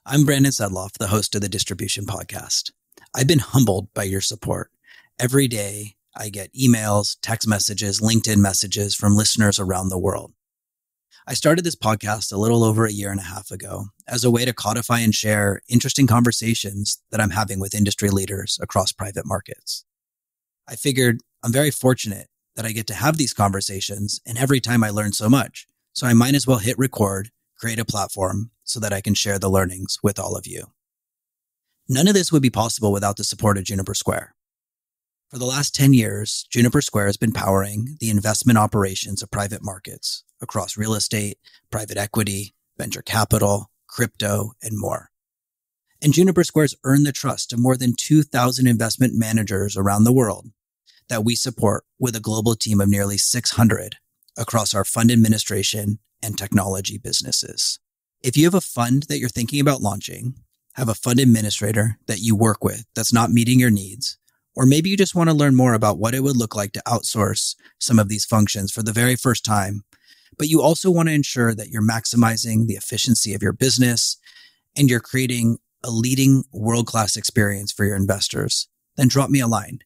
I'm Brandon Sedloff, the host of the Distribution Podcast. I've been humbled by your support. Every day, I get emails, text messages, LinkedIn messages from listeners around the world. I started this podcast a little over a year and a half ago as a way to codify and share interesting conversations that I'm having with industry leaders across private markets. I figured I'm very fortunate that I get to have these conversations, and every time I learn so much. So I might as well hit record, create a platform so that I can share the learnings with all of you. None of this would be possible without the support of Juniper Square. For the last 10 years, Juniper Square has been powering the investment operations of private markets across real estate, private equity, venture capital, crypto, and more. And Juniper Square has earned the trust of more than 2,000 investment managers around the world that we support with a global team of nearly 600 across our fund administration and technology businesses. If you have a fund that you're thinking about launching, have a fund administrator that you work with that's not meeting your needs, or maybe you just want to learn more about what it would look like to outsource some of these functions for the very first time, but you also want to ensure that you're maximizing the efficiency of your business and you're creating a leading world-class experience for your investors, then drop me a line,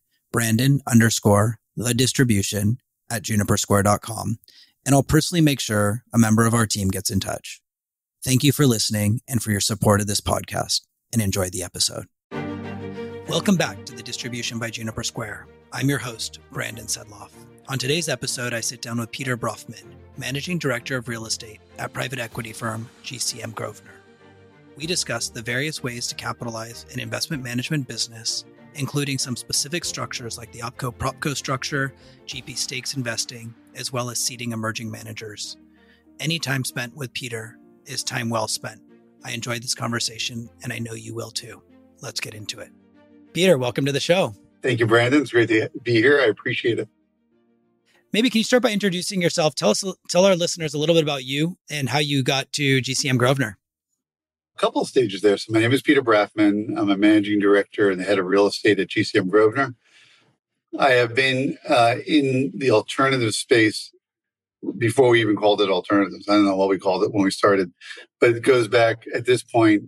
Brandon_thedistribution@junipersquare.com, and I'll personally make sure a member of our team gets in touch. Thank you for listening and for your support of this podcast, and enjoy the episode. Welcome back to the Distribution by Juniper Square. I'm your host, Brandon Sedloff. On today's episode, I sit down with Peter Brofman, Managing Director of Real Estate at private equity firm GCM Grosvenor. We discuss the various ways to capitalize an investment management business, including some specific structures like the OpCo-PropCo structure, GP stakes investing, as well as seeding emerging managers. Any time spent with Peter is time well spent. I enjoyed this conversation, and I know you will too. Let's get into it. Peter, welcome to the show. Thank you, Brandon. It's great to be here. I appreciate it. Maybe can you start by introducing yourself? Tell our listeners a little bit about you and how you got to GCM Grosvenor. A couple of stages there. So my name is Peter Brafman. I'm a managing director and the head of real estate at GCM Grosvenor. I have been in the alternative space before we even called it alternatives. I don't know what we called it when we started, but it goes back at this point,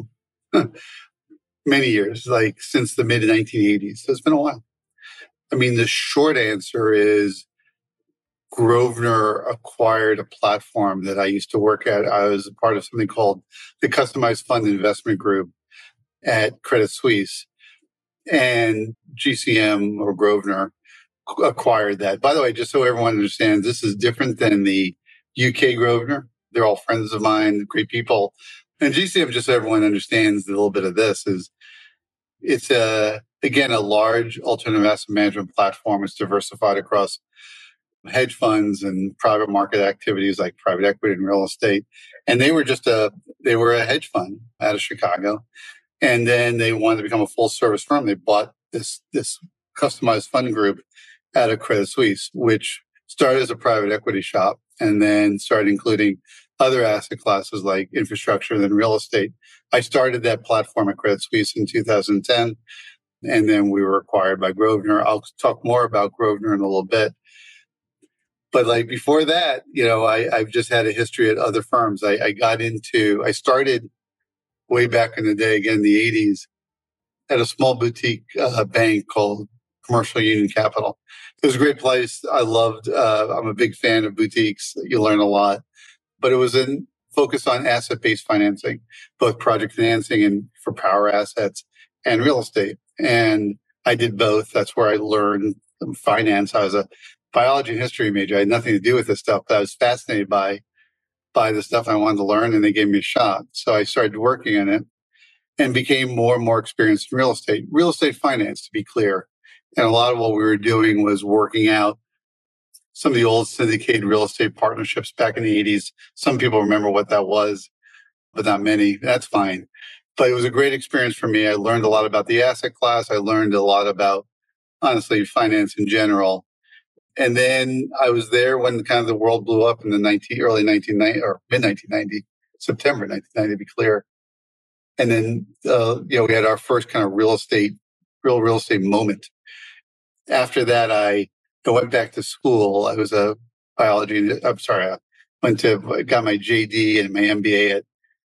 many years, like since the mid 1980s. So it's been a while. I mean, the short answer is Grosvenor acquired a platform that I used to work at. I was a part of something called the Customized Fund Investment Group at Credit Suisse. And GCM or Grosvenor acquired that. By the way, just so everyone understands, this is different than the UK Grosvenor. They're all friends of mine, great people. And GCM, just so everyone understands a little bit of this, it's again a large alternative asset management platform. It's diversified across hedge funds and private market activities like private equity and real estate. And they were a hedge fund out of Chicago. And then they wanted to become a full service firm. They bought this customized fund group out of Credit Suisse, which started as a private equity shop and then started including other asset classes like infrastructure and then real estate. I started that platform at Credit Suisse in 2010, and then we were acquired by Grosvenor. I'll talk more about Grosvenor in a little bit. But like before that, I've just had a history at other firms. I started way back in the day, again, the 80s, at a small boutique bank called Commercial Union Capital. It was a great place. I'm a big fan of boutiques. You learn a lot. But it was focused on asset-based financing, both project financing and for power assets and real estate. And I did both. That's where I learned finance. I was a biology and history major. I had nothing to do with this stuff, but I was fascinated by the stuff I wanted to learn, and they gave me a shot. So I started working on it and became more and more experienced in real estate finance, to be clear. And a lot of what we were doing was working out some of the old syndicated real estate partnerships back in the 80s. Some people remember what that was, but not many. That's fine. But it was a great experience for me. I learned a lot about the asset class. I learned a lot about, honestly, finance in general. And then I was there when kind of the world blew up in the early 1990 or mid 1990, September 1990 to be clear. And then we had our first kind of real estate moment. After that, I went back to school. I was got my JD and my MBA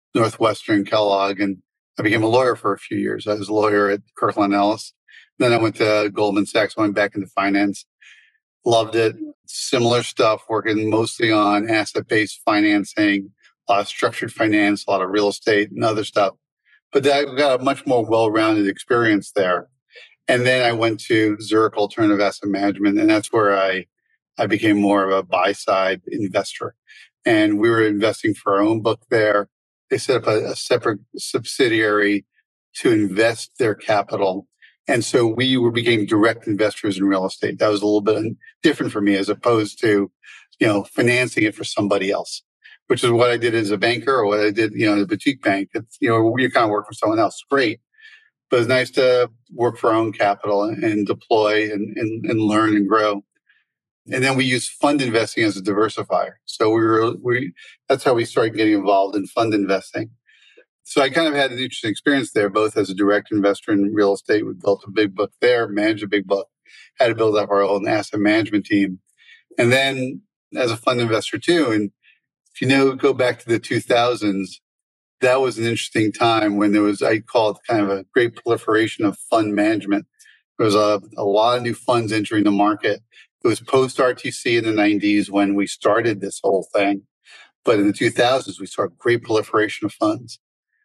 Northwestern, Kellogg, and I became a lawyer for a few years. I was a lawyer at Kirkland Ellis. Then I went to Goldman Sachs, went back into finance. Loved it. Similar stuff, working mostly on asset-based financing, a lot of structured finance, a lot of real estate and other stuff. But I got a much more well-rounded experience there. And then I went to Zurich Alternative Asset Management, and that's where I became more of a buy-side investor. And we were investing for our own book there. They set up a separate subsidiary to invest their capital. And so became direct investors in real estate. That was a little bit different for me as opposed to, financing it for somebody else, which is what I did as a banker or what I did, in a boutique bank. It's, you kind of work for someone else. Great. But it's nice to work for our own capital and deploy and learn and grow. And then we use fund investing as a diversifier. So that's how we started getting involved in fund investing. So I kind of had an interesting experience there, both as a direct investor in real estate. We built a big book there, managed a big book, had to build up our own asset management team. And then as a fund investor too. And if go back to the 2000s, that was an interesting time when I call it kind of a great proliferation of fund management. There was a lot of new funds entering the market. It was post RTC in the 90s when we started this whole thing. But in the 2000s, we saw a great proliferation of funds.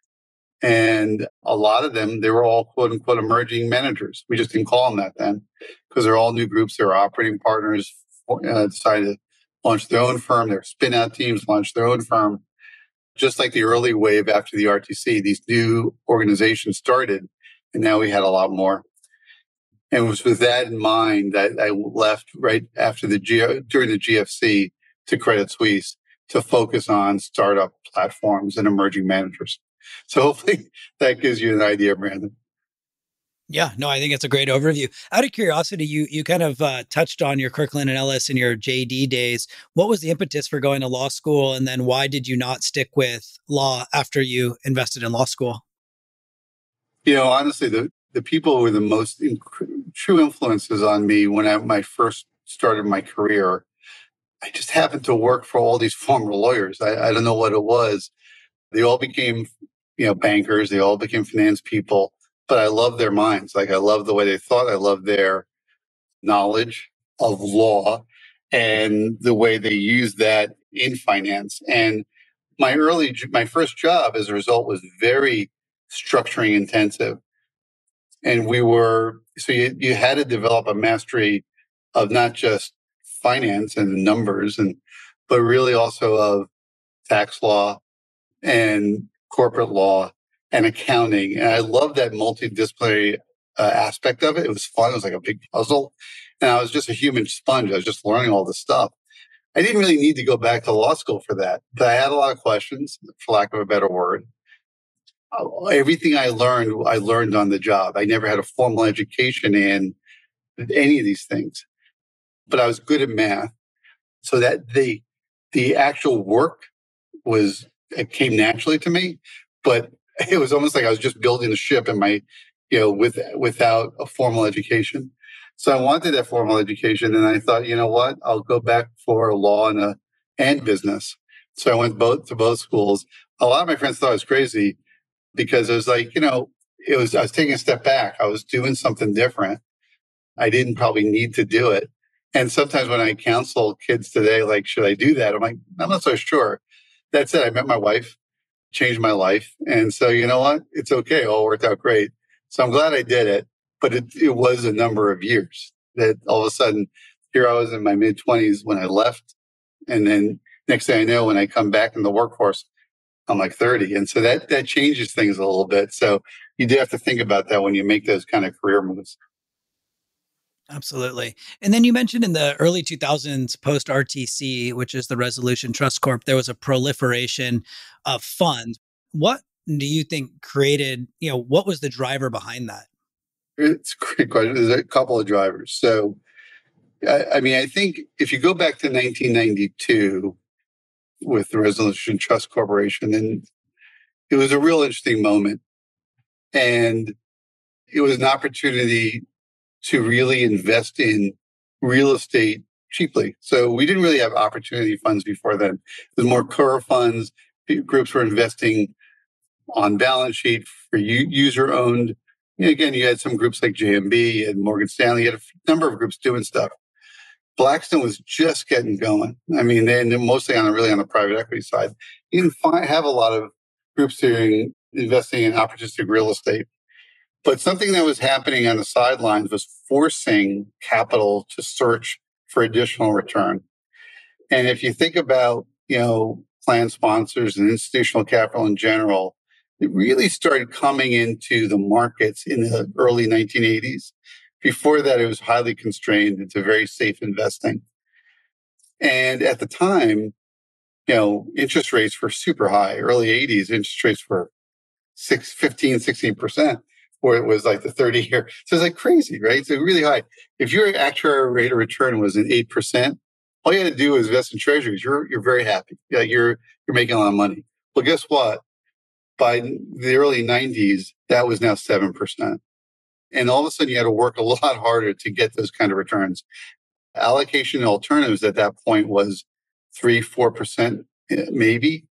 And a lot of them, they were all quote unquote emerging managers. We just didn't call them that then because they're all new groups. They're operating partners, decided to launch their own firm. Their spin out teams launched their own firm. Just like the early wave after the RTC, these new organizations started, and now we had a lot more. And it was with that in mind that I left right after during the GFC to Credit Suisse to focus on startup platforms and emerging managers. So hopefully that gives you an idea, Brandon. Yeah, no, I think it's a great overview. Out of curiosity, you kind of touched on your Kirkland and Ellis and your JD days. What was the impetus for going to law school? And then why did you not stick with law after you invested in law school? Honestly, the people who were the most true influences on me when I first started my career, I just happened to work for all these former lawyers. I don't know what it was. They all became, bankers. They all became finance people. But I love their minds. Like I love the way they thought. I love their knowledge of law and the way they use that in finance. And my first job as a result was very structuring intensive. And you had to develop a mastery of not just finance and numbers but really also of tax law and corporate law and accounting. And I love that multidisciplinary aspect of it. It was fun. It was like a big puzzle. And I was just a human sponge. I was just learning all this stuff. I didn't really need to go back to law school for that, but I had a lot of questions, for lack of a better word. Everything I learned on the job. I never had a formal education in any of these things, but I was good at math. So that the actual work it came naturally to me, but it was almost like I was just building a ship in my, without a formal education. So I wanted that formal education, and I thought, you know what, I'll go back for law and business. So I went to both schools. A lot of my friends thought I was crazy because it was like, I was taking a step back. I was doing something different. I didn't probably need to do it. And sometimes when I counsel kids today, like, should I do that? I'm like, I'm not so sure. That said, I met my wife, changed my life. And so, you know what? It's okay. It all worked out great. So I'm glad I did it. But it was a number of years that all of a sudden, here I was in my mid-20s when I left. And then next thing I know, when I come back in the workforce, I'm like 30. And so that changes things a little bit. So you do have to think about that when you make those kind of career moves. Absolutely. And then you mentioned in the early 2000s, post RTC, which is the Resolution Trust Corp, there was a proliferation of funds. What do you think created, what was the driver behind that? It's a great question. There's a couple of drivers. So, I think if you go back to 1992 with the Resolution Trust Corporation, and it was a real interesting moment. And it was an opportunity to really invest in real estate cheaply. So we didn't really have opportunity funds before then. There's more core funds. Groups were investing on balance sheet, for user owned. Again, you had some groups like JMB and Morgan Stanley. You had a number of groups doing stuff. Blackstone was just getting going. I mean, they're mostly on the private equity side. You didn't have a lot of groups doing investing in opportunistic real estate. But something that was happening on the sidelines was forcing capital to search for additional return. And if you think about, plan sponsors and institutional capital in general, it really started coming into the markets in the early 1980s. Before that, it was highly constrained into very safe investing. And at the time, interest rates were super high. Early 80s, interest rates were 16%, where it was like the 30-year. So it's like crazy, right? So really high. If your actual rate of return was an 8%, all you had to do was invest in treasuries. You're very happy. Yeah, you're making a lot of money. Well, guess what? By the early 90s, that was now 7%. And all of a sudden, you had to work a lot harder to get those kind of returns. Allocation to alternatives at that point was 3-4%, maybe,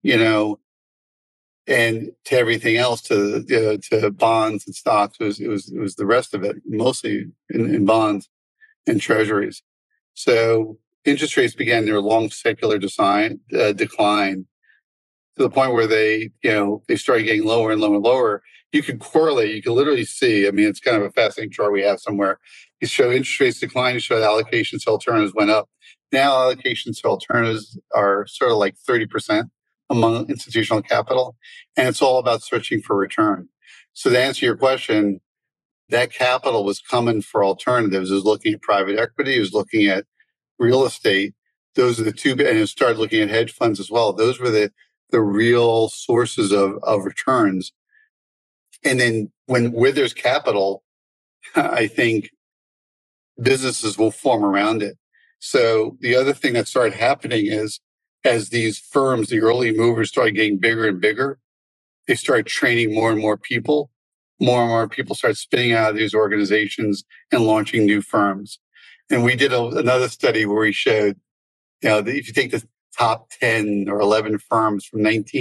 and to everything else, to bonds and stocks, it was the rest of it, mostly in bonds and treasuries. So interest rates began their long secular decline to the point where they started getting lower and lower and lower. You could correlate. You can literally see. I mean, it's kind of a fascinating chart we have somewhere. You show interest rates decline. You show allocations to alternatives went up. Now allocations to alternatives are sort of like 30% among institutional capital, and it's all about searching for return. So to answer your question, that capital was coming for alternatives. It was looking at private equity. It was looking at real estate. Those are the two, and it started looking at hedge funds as well. Those were the real sources of returns. And then where there's capital, I think businesses will form around it. So the other thing that started happening is, as these firms, the early movers, started getting bigger and bigger, they started training more and more people. More and more people started spinning out of these organizations and launching new firms. And we did another study where we showed, that if you take the top 10 or 11 firms from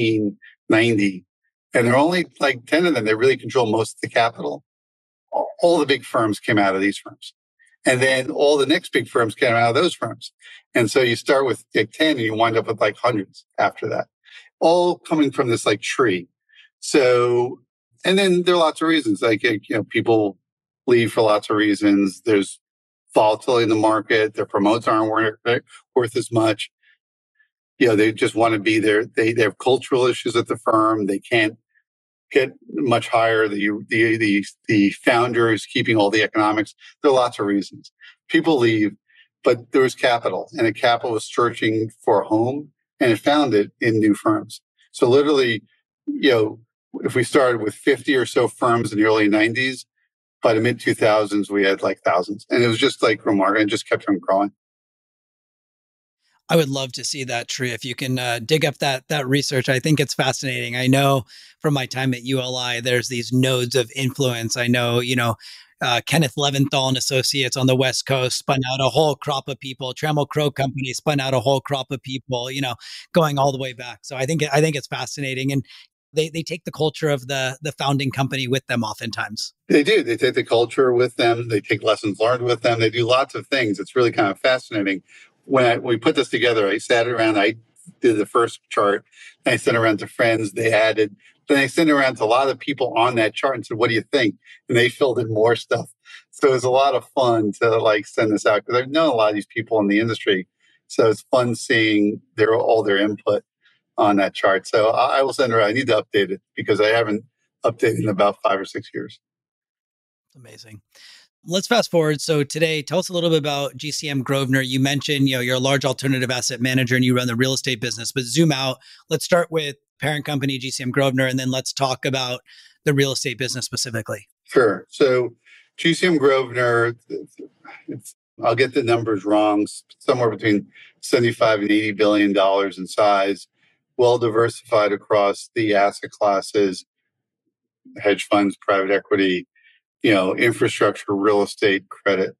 1990, and there are only like 10 of them that really control most of the capital, all the big firms came out of these firms. And then all the next big firms came out of those firms. And so you start with like 10 and you wind up with like hundreds after that, all coming from this like tree. So, and then there are lots of reasons, like, people leave for lots of reasons. There's volatility in the market. Their promotes aren't worth as much. They just want to be there. They have cultural issues at the firm. They can't get much higher. The founder is keeping all the economics. There are lots of reasons. People leave, but there was capital, and the capital was searching for a home, and it found it in new firms. So literally, if we started with 50 or so firms in the early 90s, by the mid 2000s, we had like thousands. And it was just like remarkable. It just kept on growing. I would love to see that tree. If you can dig up that research, I think it's fascinating. I know from my time at ULI, there's these nodes of influence. I know, Kenneth Leventhal and Associates on the West Coast spun out a whole crop of people. Trammell Crow Company spun out a whole crop of people, going all the way back. So I think it's fascinating. And they take the culture of the founding company with them oftentimes. They do. They take the culture with them. They take lessons learned with them. They do lots of things. It's really kind of fascinating. When we put this together, I sat around, I did the first chart, and I sent it around to friends. They added, then I sent it around to a lot of people on that chart and said, what do you think? And they filled in more stuff. So it was a lot of fun to send this out, because I've known a lot of these people in the industry. So it's fun seeing all their input on that chart. So I will send it around. I need to update it because I haven't updated in about 5 or 6 years. Amazing. Let's fast forward. So today, tell us a little bit about GCM Grosvenor. You mentioned, you're a large alternative asset manager and you run the real estate business, but zoom out. Let's start with parent company GCM Grosvenor, and then let's talk about the real estate business specifically. Sure. So GCM Grosvenor, I'll get the numbers wrong, somewhere between $75 and $80 billion in size, well diversified across the asset classes, hedge funds, private equity, infrastructure, real estate, credit.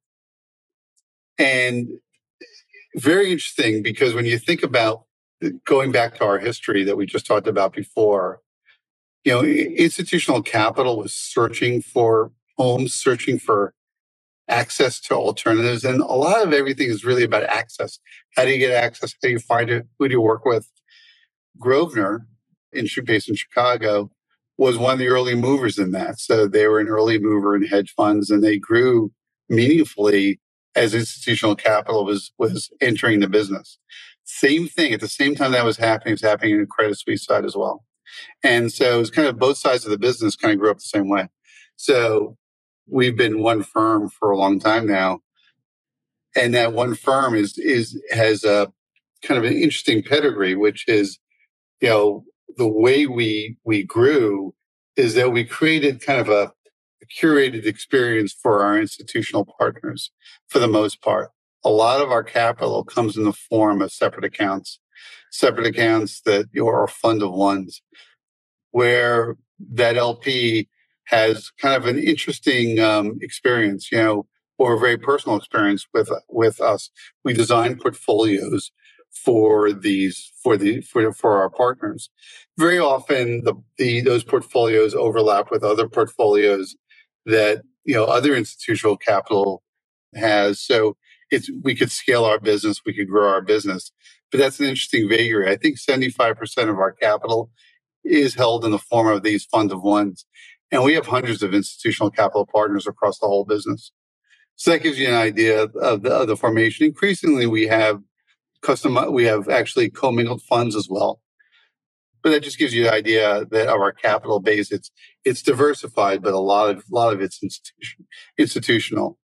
And very interesting, because when you think about going back to our history that we just talked about before, Institutional capital was searching for homes, searching for access to alternatives. And a lot of everything is really about access. How do you get access? How do you find it? Who do you work with? Grosvenor, based in Chicago, was one of the early movers in that. So they were an early mover in hedge funds, and they grew meaningfully as institutional capital was entering the business. Same thing at the same time that was happening, it was happening in the Credit Suisse side as well. And so it was kind of both sides of the business kind of grew up the same way. So we've been one firm for a long time now, and that one firm has a kind of an interesting pedigree, which is, the way we grew is that we created kind of a curated experience for our institutional partners for the most part. A lot of our capital comes in the form of separate accounts that are a fund of ones, where that LP has kind of an interesting experience, or a very personal experience with us. We design portfolios for our partners. Very often, those portfolios overlap with other portfolios that other institutional capital has. So we could scale our business, we could grow our business. But that's an interesting vagary. I think 75% of our capital is held in the form of these fund of ones. And we have hundreds of institutional capital partners across the whole business. So that gives you an idea of the formation. Increasingly, we have actually commingled funds as well. But that just gives you an idea that of our capital base. It's diversified, but a lot of it's institutional.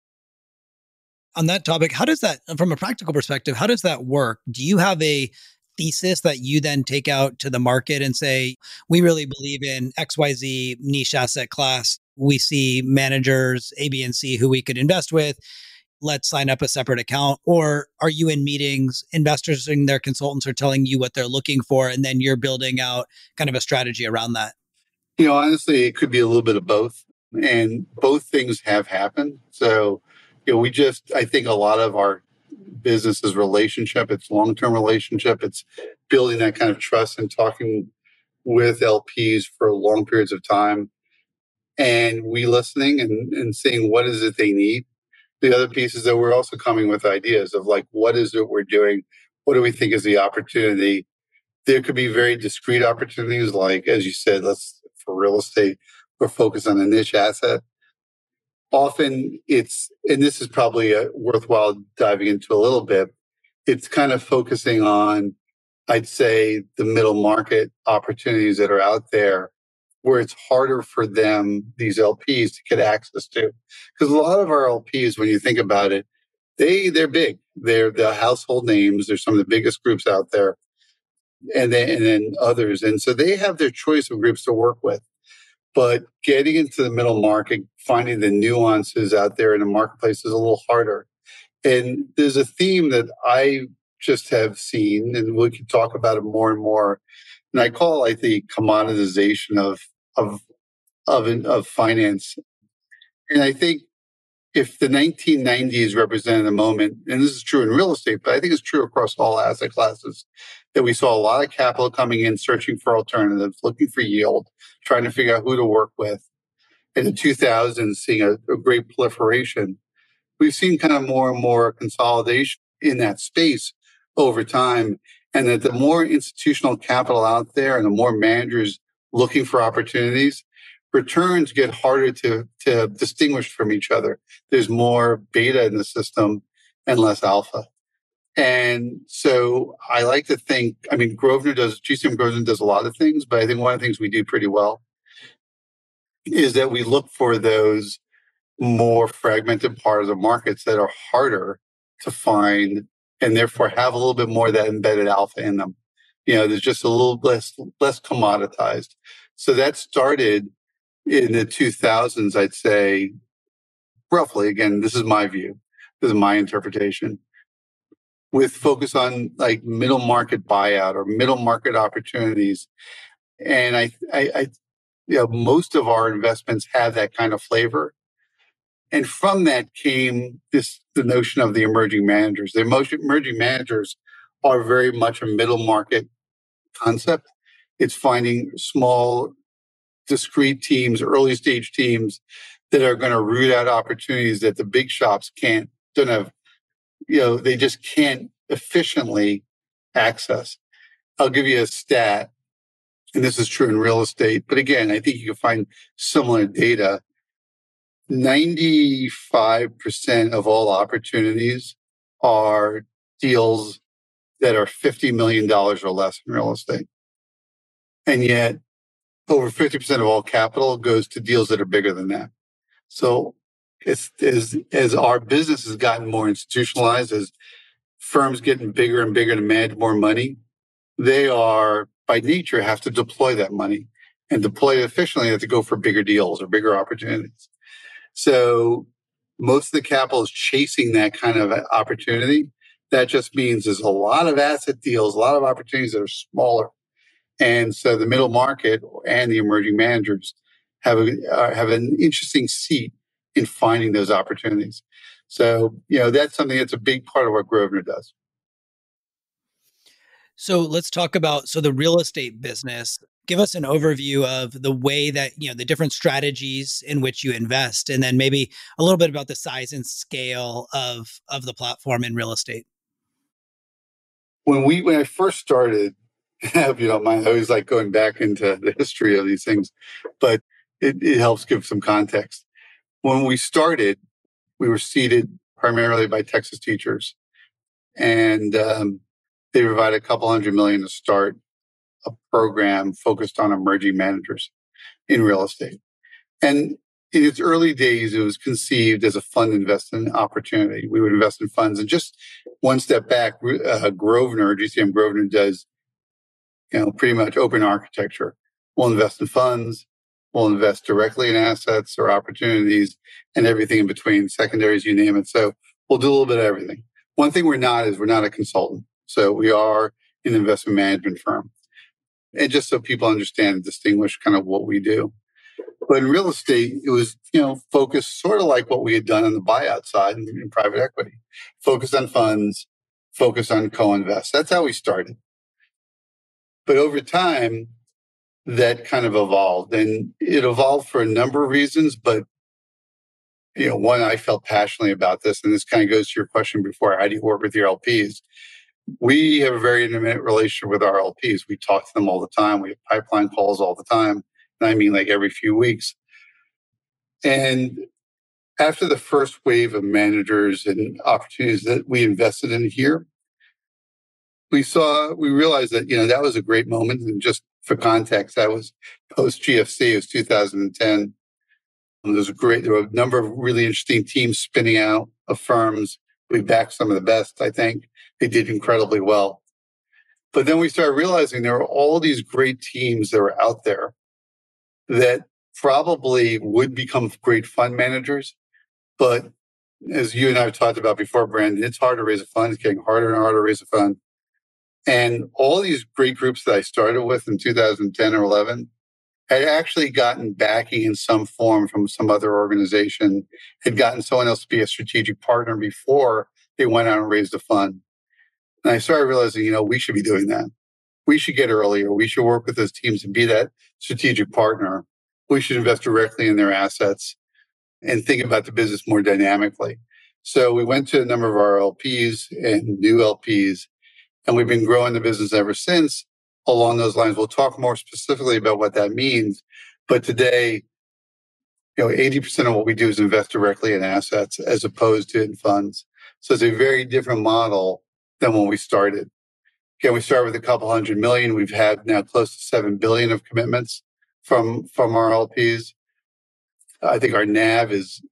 On that topic, how does that, from a practical perspective, how does that work? Do you have a thesis that you then take out to the market and say, we really believe in XYZ niche asset class. We see managers A, B, and C who we could invest with. Let's sign up a separate account. Or are you in meetings, investors and their consultants are telling you what they're looking for, and then you're building out kind of a strategy around that? Honestly, it could be a little bit of both. And both things have happened. So, I think a lot of our business is relationship. It's long-term relationship. It's building that kind of trust and talking with LPs for long periods of time, and we listening and seeing what is it they need. The other piece is that we're also coming with ideas of like, what is it we're doing? What do we think is the opportunity? There could be very discrete opportunities, like, as you said, for real estate, we're focused on a niche asset. Often and this is probably worthwhile diving into a little bit, it's kind of focusing on, I'd say, the middle market opportunities that are out there where it's harder for them, these LPs, to get access to. Because a lot of our LPs, when you think about it, they're big. They're the household names. They're some of the biggest groups out there, and then others. And so they have their choice of groups to work with. But getting into the middle market, finding the nuances out there in the marketplace is a little harder. And there's a theme that I just have seen, and we can talk about it more and more. And I call it the commoditization of finance. And I think if the 1990s represented a moment, and this is true in real estate, but I think it's true across all asset classes, that we saw a lot of capital coming in, searching for alternatives, looking for yield, trying to figure out who to work with. In the 2000s, seeing a great proliferation. We've seen kind of more and more consolidation in that space over time, and that the more institutional capital out there and the more managers looking for opportunities, returns get harder to distinguish from each other. There's more beta in the system and less alpha. And so I like to think, GCM Grosvenor does a lot of things, but I think one of the things we do pretty well is that we look for those more fragmented parts of markets that are harder to find and therefore have a little bit more of that embedded alpha in them. There's just a little less commoditized. So that started in the 2000s, I'd say, roughly. Again, this is my view. This is my interpretation. With focus on like middle market buyout or middle market opportunities. And I most of our investments have that kind of flavor. And from that came the notion of the emerging managers. The emerging managers are very much a middle market concept. It's finding small discrete teams, early stage teams that are going to root out opportunities that the big shops don't have, they just can't efficiently access. I'll give you a stat, and this is true in real estate, but again, I think you can find similar data. 95% of all opportunities are deals that are $50 million or less in real estate. And yet, over 50% of all capital goes to deals that are bigger than that. So as our business has gotten more institutionalized, as firms getting bigger and bigger to manage more money, they are, by nature, have to deploy that money and deploy it efficiently. They have to go for bigger deals or bigger opportunities. So most of the capital is chasing that kind of opportunity. That just means there's a lot of asset deals, a lot of opportunities that are smaller. And so the middle market and the emerging managers have an interesting seat in finding those opportunities. So, that's something that's a big part of what Grosvenor does. So let's talk about the real estate business. Give us an overview of the way that, the different strategies in which you invest, and then maybe a little bit about the size and scale of the platform in real estate. When I first started, if you don't mind, I always like going back into the history of these things, but it helps give some context. When we started, we were seeded primarily by Texas teachers, and they provided a couple $100 million to start a program focused on emerging managers in real estate. And in its early days, it was conceived as a fund investment opportunity. We would invest in funds. And just one step back, GCM Grosvenor does, pretty much open architecture. We'll invest in funds. We'll invest directly in assets or opportunities and everything in between, secondaries, you name it. So we'll do a little bit of everything. One thing we're not a consultant. So we are an investment management firm. And just so people understand and distinguish kind of what we do. But in real estate, it was, focused sort of like what we had done on the buyout side in private equity. Focus on funds, focus on co-invest. That's how we started. But over time, that kind of evolved. And it evolved for a number of reasons. But, one, I felt passionately about this. And this kind of goes to your question before, how do you work with your LPs? We have a very intimate relationship with our LPs. We talk to them all the time. We have pipeline calls all the time. And I mean, like every few weeks. And after the first wave of managers and opportunities that we invested in here, we realized that, that was a great moment. And just for context, that was post GFC, it was 2010. There were a number of really interesting teams spinning out of firms. We backed some of the best, I think. They did incredibly well. But then we started realizing there were all these great teams that were out there that probably would become great fund managers. But as you and I have talked about before, Brandon, it's hard to raise a fund. It's getting harder and harder to raise a fund. And all these great groups that I started with in 2010 or 11 had actually gotten backing in some form from some other organization, had gotten someone else to be a strategic partner before they went out and raised a fund. And I started realizing, we should be doing that. We should get earlier. We should work with those teams and be that strategic partner. We should invest directly in their assets and think about the business more dynamically. So we went to a number of our LPs and new LPs, and we've been growing the business ever since along those lines. We'll talk more specifically about what that means. But today, 80% of what we do is invest directly in assets as opposed to in funds. So it's a very different model than when we started. Again, we started with a couple $100 million. We've had now close to $7 billion of commitments from our LPs. I think our AUM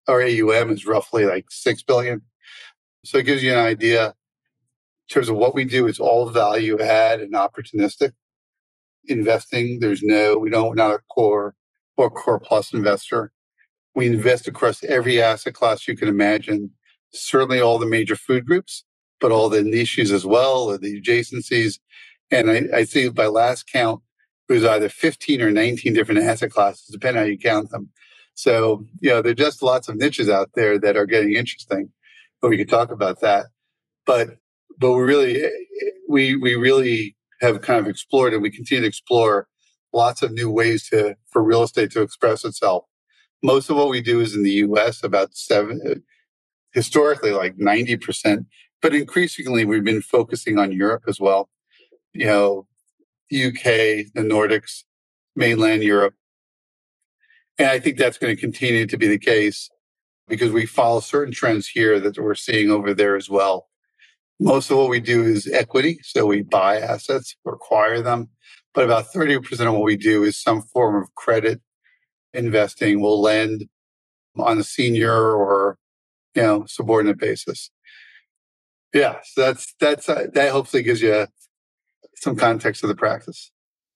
is roughly like $6 billion. So it gives you an idea in terms of what we do. It's all value add and opportunistic investing. We're not a core or core plus investor. We invest across every asset class you can imagine, certainly all the major food groups, but all the niches as well, or the adjacencies. And I think by last count, it was either 15 or 19 different asset classes, depending on how you count them. So, there are just lots of niches out there that are getting interesting, but we could talk about that. But we really have kind of explored, and we continue to explore lots of new ways for real estate to express itself. Most of what we do is in the US, historically like 90%, but increasingly we've been focusing on Europe as well. You know, the UK, the Nordics, mainland Europe. And I think that's going to continue to be the case because we follow certain trends here that we're seeing over there as well. Most of what we do is equity. So we buy assets, acquire them. But about 30% of what we do is some form of credit investing. We'll lend on a senior or, subordinate basis. Yeah. So that hopefully gives you some context of the practice.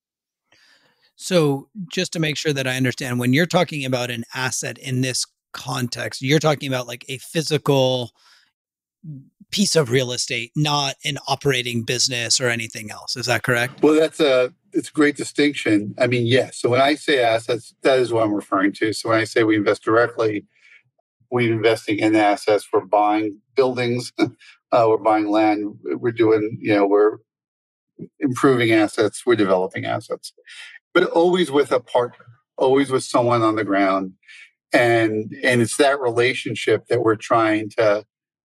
So just to make sure that I understand, when you're talking about an asset in this context, you're talking about like a physical piece of real estate, not an operating business or anything else. Is that correct? Well, it's a great distinction. I mean, yes. So when I say assets, that is what I'm referring to. So when I say we invest directly, we're investing in assets. We're buying buildings. We're buying land. We're improving assets. We're developing assets, but always with a partner, always with someone on the ground. And it's that relationship that we're trying to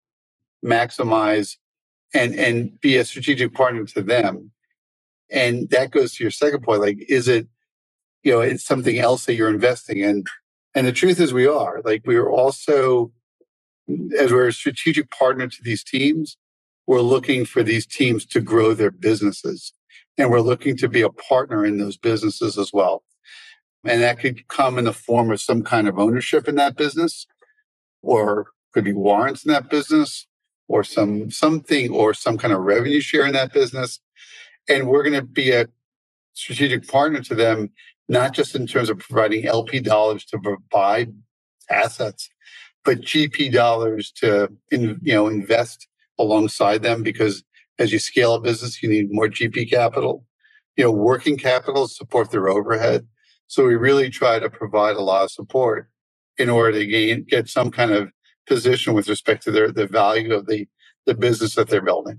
maximize and be a strategic partner to them. And that goes to your second point. Like, is it, it's something else that you're investing in? And the truth is we are. Like, we are also, as we're a strategic partner to these teams, we're looking for these teams to grow their businesses. And we're looking to be a partner in those businesses as well. And that could come in the form of some kind of ownership in that business, or could be warrants in that business, or something, or some kind of revenue share in that business. And we're going to be a strategic partner to them, not just in terms of providing LP dollars to buy assets, but GP dollars to invest alongside them. Because as you scale a business, you need more GP capital, working capital to support their overhead. So we really try to provide a lot of support in order to get some kind of position with respect to the value of the business that they're building.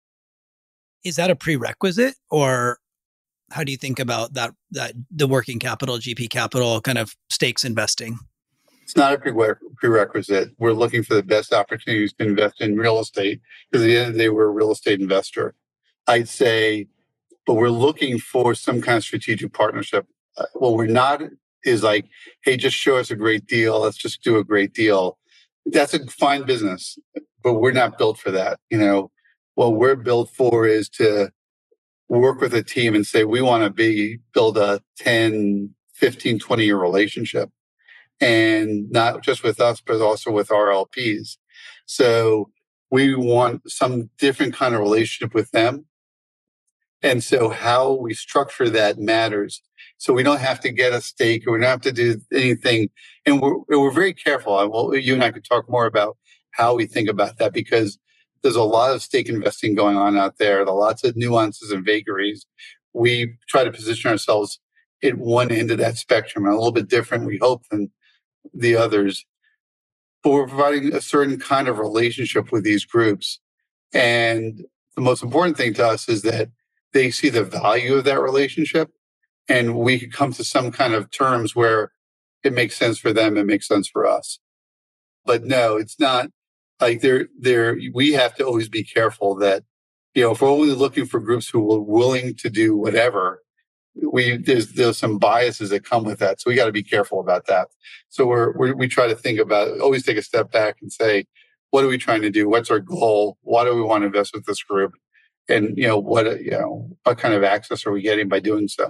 Is that a prerequisite, or how do you think about that the working capital, GP capital kind of stakes investing? It's not a prerequisite. We're looking for the best opportunities to invest in real estate because at the end of the day, we're a real estate investor. I'd say, but we're looking for some kind of strategic partnership. What we're not is like, hey, just show us a great deal. Let's just do a great deal. That's a fine business, but we're not built for that. What we're built for is to work with a team and say, we want to build a 10, 15, 20-year relationship. And not just with us, but also with our LPs. So we want some different kind of relationship with them. And so how we structure that matters. So we don't have to get a stake, or we don't have to do anything. And we're very careful. Well, you and I could talk more about how we think about that, because there's a lot of stake investing going on out there. There are lots of nuances and vagaries. We try to position ourselves at one end of that spectrum, and a little bit different, we hope, than the others. But we're providing a certain kind of relationship with these groups. And the most important thing to us is that they see the value of that relationship, and we can come to some kind of terms where it makes sense for them, it makes sense for us. But no, it's not like we have to always be careful that, if we're only looking for groups who are willing to do whatever, there's some biases that come with that. So we got to be careful about that. So we try to think about, always take a step back and say, what are we trying to do? What's our goal? Why do we want to invest with this group? And, what kind of access are we getting by doing so?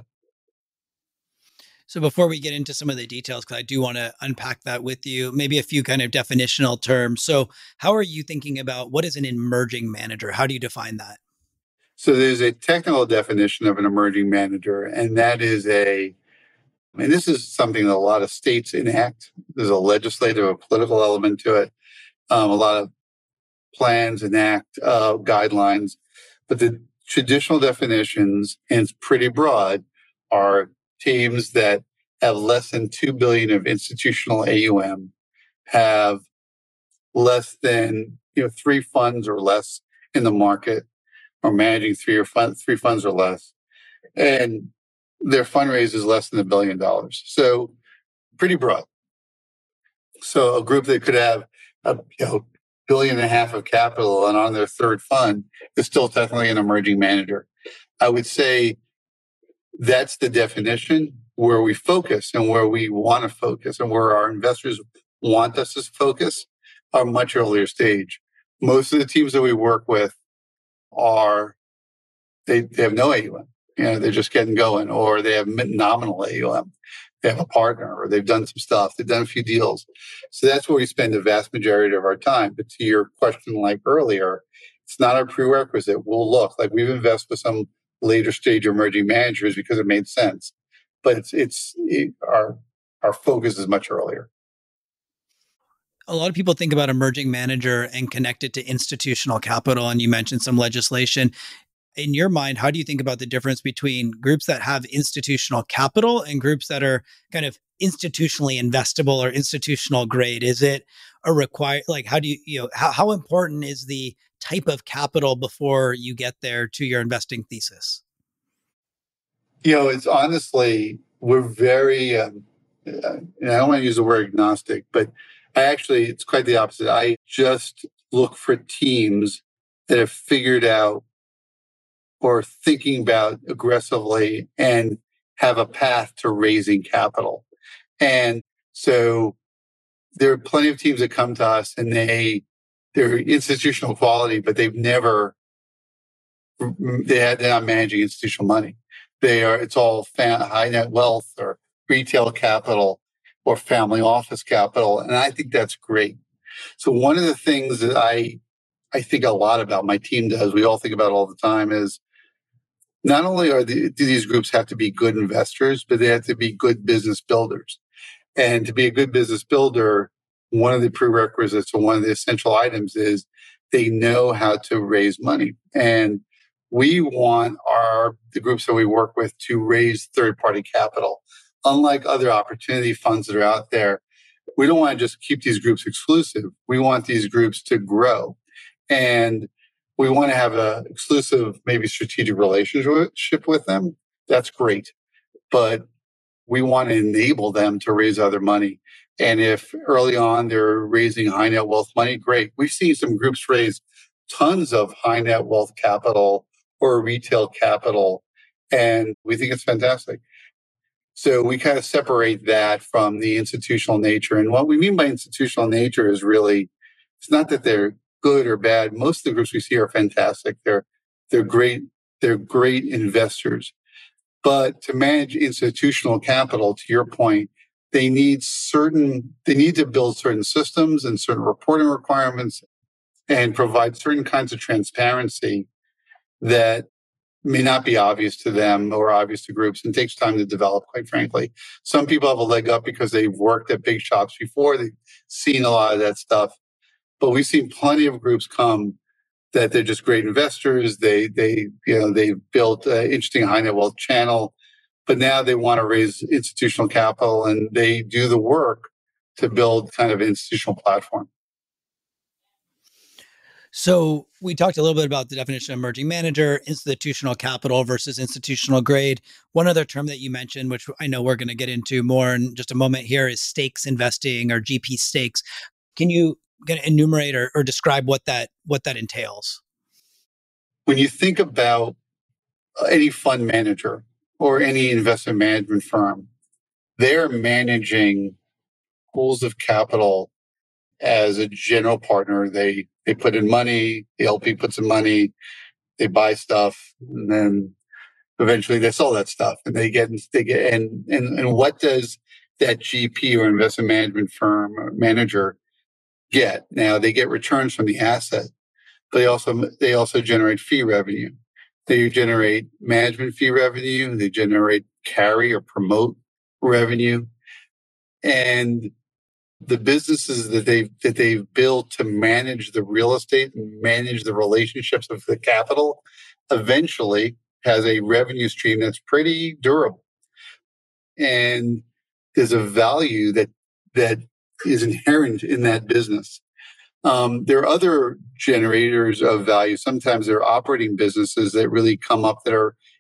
So before we get into some of the details, because I do want to unpack that with you, maybe a few kind of definitional terms. So how are you thinking about what is an emerging manager? How do you define that? So there's a technical definition of an emerging manager, and that is this is something that a lot of states enact. There's a legislative, a political element to it. A lot of plans enact guidelines, but the traditional definitions, and it's pretty broad, are teams that have less than $2 billion of institutional AUM, have less than 3 funds or less in the market, or managing three funds or less. And their fundraise is less than $1 billion. So pretty broad. So a group that could have a billion and a half of capital and on their third fund is still technically an emerging manager. I would say that's the definition where we focus and where we want to focus and where our investors want us to focus are much earlier stage. Most of the teams that we work with they have no AUM. They're just getting going, or they have nominal AUM. They have a partner, or they've done some stuff. They've done a few deals. So that's where we spend the vast majority of our time. But to your question, like earlier, it's not a prerequisite. We'll look like we've invested with some later stage emerging managers because it made sense. But our focus is much earlier. A lot of people think about emerging manager and connect it to institutional capital. And you mentioned some legislation. In your mind, how do you think about the difference between groups that have institutional capital and groups that are kind of institutionally investable or institutional grade? Is it a how important is the type of capital before you get there to your investing thesis? It's honestly, we're very, and I don't want to use the word agnostic, but it's quite the opposite. I just look for teams that have figured out or thinking about aggressively and have a path to raising capital. And so there are plenty of teams that come to us and they're institutional quality, but they're not managing institutional money. It's all high net wealth or retail capital or family office capital. And I think that's great. So one of the things that I think a lot about, my team does, we all think about all the time, is not only do these groups have to be good investors, but they have to be good business builders. And to be a good business builder, one of the prerequisites or one of the essential items is they know how to raise money. And we want the groups that we work with to raise third-party capital. Unlike other opportunity funds that are out there, we don't want to just keep these groups exclusive. We want these groups to grow. And we want to have an exclusive, maybe strategic relationship with them. That's great. But we want to enable them to raise other money. And if early on they're raising high net wealth money, great. We've seen some groups raise tons of high net wealth capital or retail capital, and we think it's fantastic. So we kind of separate that from the institutional nature. And what we mean by institutional nature is really, it's not that they're good or bad. Most of the groups we see are fantastic. They're great. They're great investors. But to manage institutional capital, to your point, they need to build certain systems and certain reporting requirements and provide certain kinds of transparency that may not be obvious to them or obvious to groups, and takes time to develop, quite frankly. Some people have a leg up because they've worked at big shops before. They've seen a lot of that stuff. But we've seen plenty of groups come that they're just great investors. They built an interesting high net wealth channel, but now they want to raise institutional capital and they do the work to build kind of an institutional platform. So we talked a little bit about the definition of emerging manager, institutional capital versus institutional grade. One other term that you mentioned, which I know we're going to get into more in just a moment here, is stakes investing or GP stakes. Can you enumerate or describe what that entails? When you think about any fund manager or any investment management firm, they're managing pools of capital as a general partner. They put in money, the LP puts in money, they buy stuff, and then eventually they sell that stuff, and and what does that GP or investment management firm or manager get? Now they get returns from the asset, but they also generate fee revenue. They generate management fee revenue. They generate carry or promote revenue, and the businesses that they've built to manage the real estate and manage the relationships of the capital eventually has a revenue stream that's pretty durable. And there's a value that is inherent in that business. There are other generators of value. Sometimes there are operating businesses that really come up that are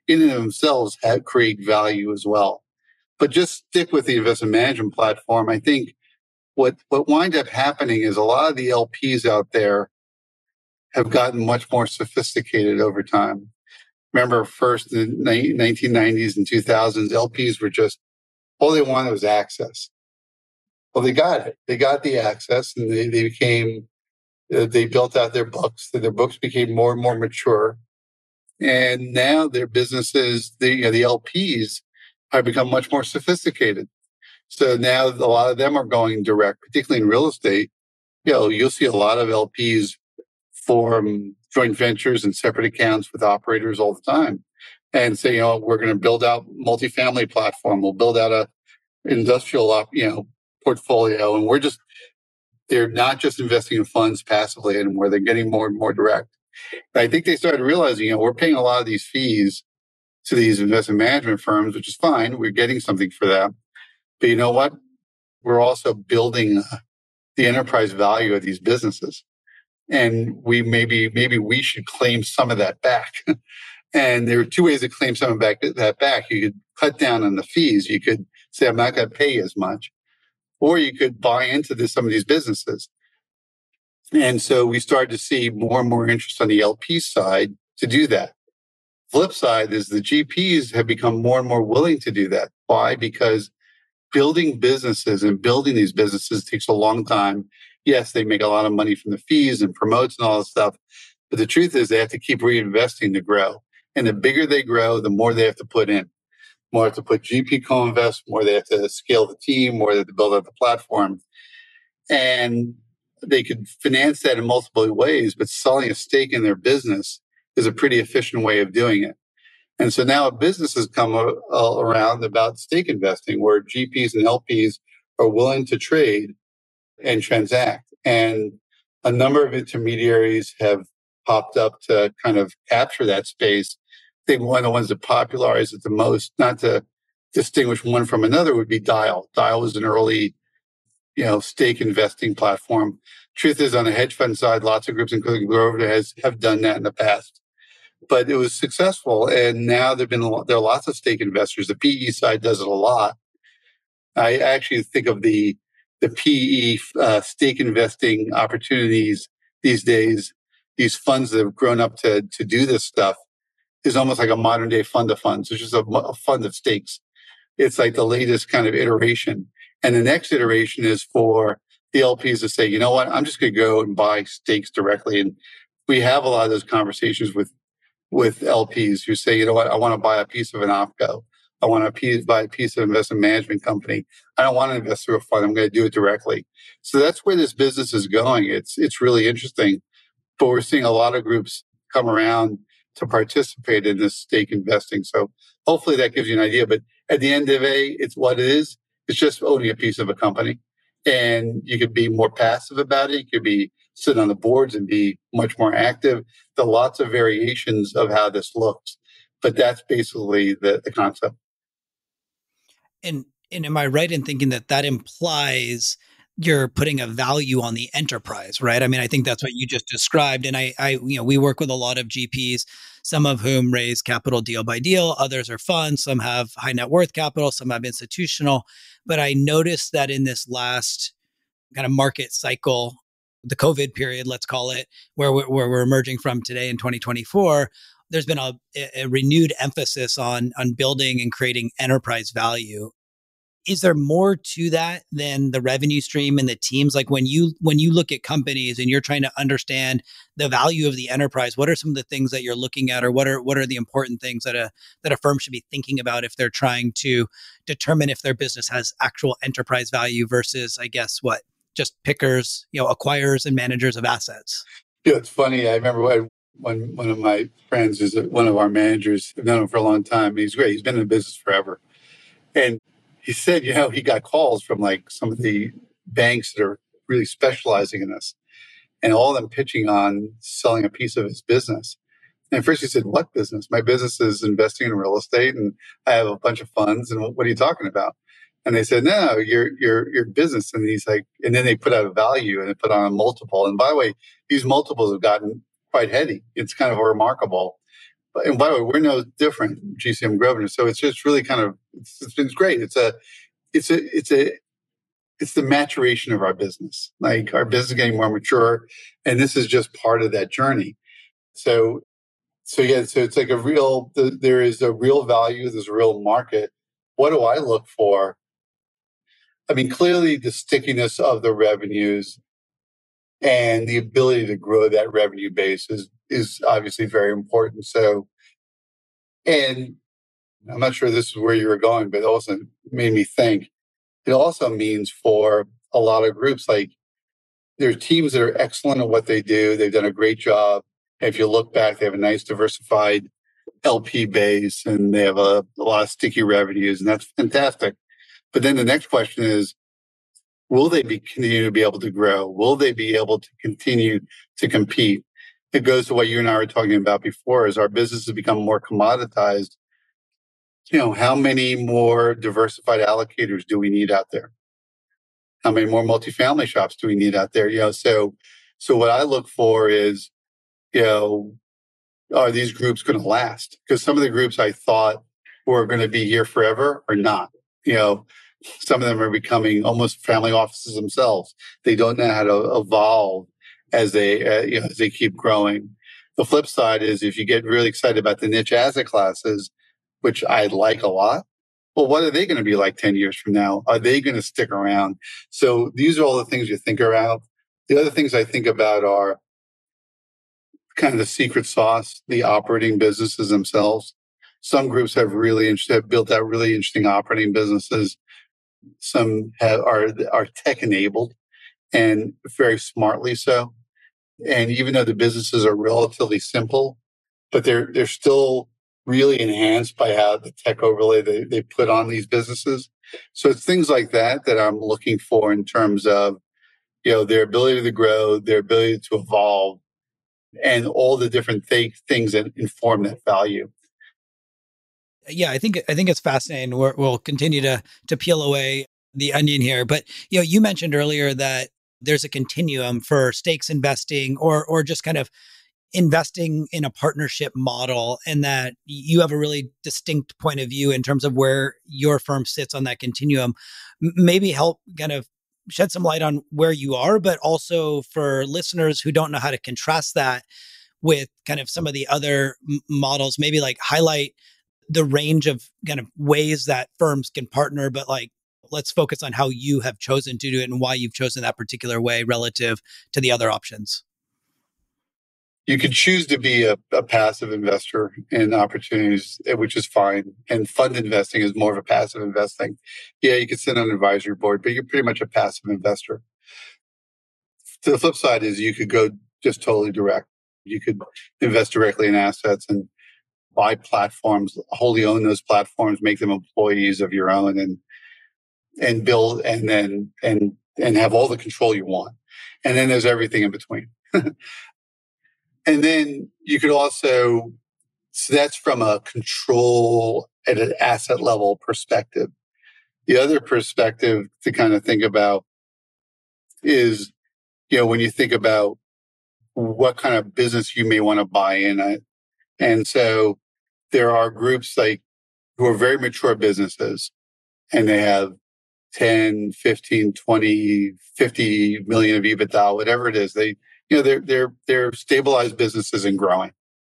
in and of themselves create value as well. But just stick with the investment management platform. I think what wind up happening is a lot of the LPs out there have gotten much more sophisticated over time. Remember, first in the 1990s and 2000s, LPs were just, all they wanted was access. Well, they got it. They got the access, and they became, they built out their books. Their books became more and more mature. And now their businesses, the LPs, have become much more sophisticated. So now a lot of them are going direct, particularly in real estate. You'll see a lot of LPs form joint ventures and separate accounts with operators all the time and say, we're going to build out multifamily platform. We'll build out a industrial, portfolio. And they're not just investing in funds passively anymore. They're getting more and more direct. And I think they started realizing, we're paying a lot of these fees to these investment management firms, which is fine. We're getting something for that. But you know what? We're also building the enterprise value of these businesses. And maybe we should claim some of that back. And there are two ways to claim some of that back. You could cut down on the fees. You could say, I'm not going to pay as much. Or you could buy into some of these businesses. And so we started to see more and more interest on the LP side to do that. Flip side is the GPs have become more and more willing to do that. Why? Because building businesses and building these businesses takes a long time. Yes, they make a lot of money from the fees and promotes and all this stuff. But the truth is they have to keep reinvesting to grow. And the bigger they grow, the more they have to put in. More have to put GP co-invest, more they have to scale the team, more they have to build out the platform. And they could finance that in multiple ways, but selling a stake in their business is a pretty efficient way of doing it. And so now a business has come around about stake investing, where GPs and LPs are willing to trade and transact. And a number of intermediaries have popped up to kind of capture that space. I think one of the ones that popularized it the most, not to distinguish one from another, would be Dyal. Dyal was an early, stake investing platform. Truth is, on the hedge fund side, lots of groups, including Grosvenor, have done that in the past. But it was successful, and now there are lots of stake investors. The PE side does it a lot. I actually think of the PE stake investing opportunities these days. These funds that have grown up to do this stuff is almost like a modern day fund of funds. It's just a fund of stakes. It's like the latest kind of iteration. And the next iteration is for the LPs to say, you know what, I'm just going to go and buy stakes directly. And we have a lot of those conversations with LPs who say, you know what, I want to buy a piece of an OpCo. I want to buy a piece of investment management company. I don't want to invest through a fund. I'm going to do it directly. So that's where this business is going. It's really interesting. But we're seeing a lot of groups come around to participate in this stake investing. So hopefully that gives you an idea. But at the end of the day, it's what it is. It's just owning a piece of a company. And you could be more passive about it. You could be sit on the boards and be much more active. There are lots of variations of how this looks. But that's basically the concept. And am I right in thinking that implies you're putting a value on the enterprise, right? I mean, I think that's what you just described. And we work with a lot of GPs, some of whom raise capital deal by deal. Others are funds. Some have high net worth capital. Some have institutional. But I noticed that in this last kind of market cycle, the COVID period, let's call it, where we're emerging from today in 2024, there's been a renewed emphasis on building and creating enterprise value. Is there more to that than the revenue stream and the teams? Like when you look at companies and you're trying to understand the value of the enterprise, what are some of the things that you're looking at, or what are the important things that a firm should be thinking about if they're trying to determine if their business has actual enterprise value versus, I guess, just pickers, acquirers and managers of assets? Yeah, it's funny. I remember when one of my friends is one of our managers. I've known him for a long time. He's great. He's been in the business forever. And he said, he got calls from like some of the banks that are really specializing in this, and all of them pitching on selling a piece of his business. And at first he said, what business? My business is investing in real estate, and I have a bunch of funds. And what are you talking about? And they said, no, your business. And he's like, and then they put out a value and they put on a multiple. And by the way, these multiples have gotten quite heady. It's kind of remarkable. And by the way, we're no different, GCM Grosvenor. So it's just really kind of, it's great. It's the maturation of our business. Like our business is getting more mature, and this is just part of that journey. So yeah, so it's like there is a real value, there's a real market. What do I look for? I mean, clearly the stickiness of the revenues and the ability to grow that revenue base is obviously very important. So, and I'm not sure this is where you were going, but it also made me think. It also means for a lot of groups, like there are teams that are excellent at what they do. They've done a great job. If you look back, they have a nice diversified LP base and they have a lot of sticky revenues, and that's fantastic. But then the next question is, will they continue to be able to grow? Will they be able to continue to compete? It goes to what you and I were talking about before. As our business has become more commoditized, how many more diversified allocators do we need out there? How many more multifamily shops do we need out there? So what I look for is, are these groups going to last? Because some of the groups I thought were going to be here forever are not. Some of them are becoming almost family offices themselves. They don't know how to evolve as they keep growing. The flip side is if you get really excited about the niche asset classes, which I like a lot, well, what are they going to be like 10 years from now? Are they going to stick around? So these are all the things you think about. The other things I think about are kind of the secret sauce, the operating businesses themselves. Some groups have built out really interesting operating businesses. Some are tech enabled and very smartly so. And even though the businesses are relatively simple, but they're still really enhanced by how the tech overlay they put on these businesses. So it's things like that I'm looking for in terms of, their ability to grow, their ability to evolve, and all the different things that inform that value. Yeah, I think it's fascinating. We'll continue to peel away the onion here, but you mentioned earlier that there's a continuum for stakes investing or just kind of investing in a partnership model, and that you have a really distinct point of view in terms of where your firm sits on that continuum. Maybe help kind of shed some light on where you are, but also for listeners who don't know how to contrast that with kind of some of the other models, maybe like highlight the range of kind of ways that firms can partner, but like, let's focus on how you have chosen to do it and why you've chosen that particular way relative to the other options. You could choose to be a passive investor in opportunities, which is fine. And fund investing is more of a passive investing. Yeah, you could sit on an advisory board, but you're pretty much a passive investor. To the flip side is you could go just totally direct. You could invest directly in assets and buy platforms, wholly own those platforms, make them employees of your own, and build and have all the control you want. And then there's everything in between. And then you could also, so that's from a control at an asset level perspective. The other perspective to kind of think about is, when you think about what kind of business you may want to buy in. And so there are groups like who are very mature businesses and they have 10, 15, 20, 50 million of EBITDA, whatever it is. They're stabilized businesses and growing.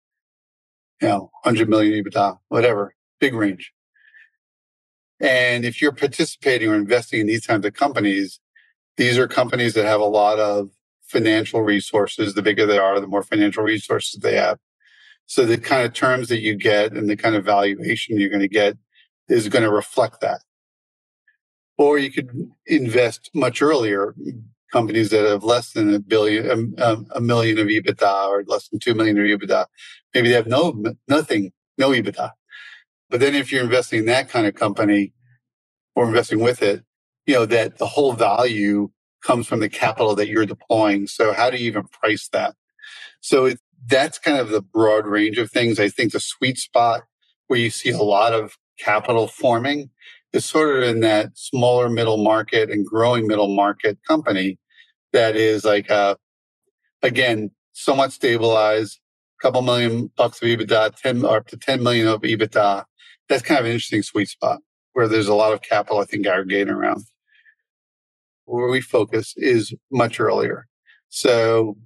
100 million EBITDA, whatever, big range. And if you're participating or investing in these kinds of companies, these are companies that have a lot of financial resources. The bigger they are, the more financial resources they have. So the kind of terms that you get and the kind of valuation you're going to get is going to reflect that. Or you could invest much earlier, companies that have less than a million of EBITDA or less than 2 million of EBITDA. Maybe they have nothing, no EBITDA. But then if you're investing in that kind of company or investing with it, that the whole value comes from the capital that you're deploying. So how do you even price that? So that's kind of the broad range of things. I think the sweet spot where you see a lot of capital forming is sort of in that smaller middle market and growing middle market company that is like, again, somewhat stabilized, couple $1 million of EBITDA, 10 or up to 10 million of EBITDA. That's kind of an interesting sweet spot where there's a lot of capital, I think, aggregating around. Where we focus is much earlier. So,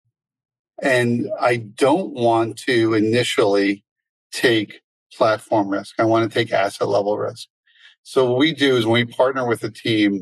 and I don't want to initially take platform risk. I want to take asset level risk. So what we do is when we partner with a team,